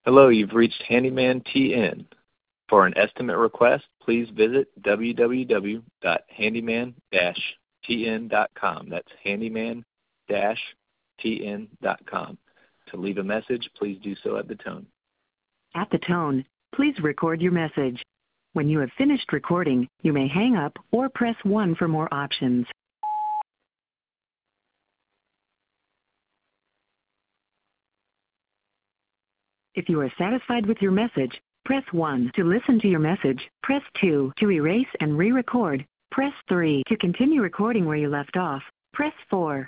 Hello, you've reached Handyman TN. For an estimate request, please visit www.handyman-tn.com. That's handyman-tn.com. To leave a message, please do so at the tone. At the tone, please record your message. When you have finished recording, you may hang up or press 1 for more options. If you are satisfied with your message, press 1. To listen to your message, press 2. To erase and re-record, press 3. To continue recording where you left off, press 4.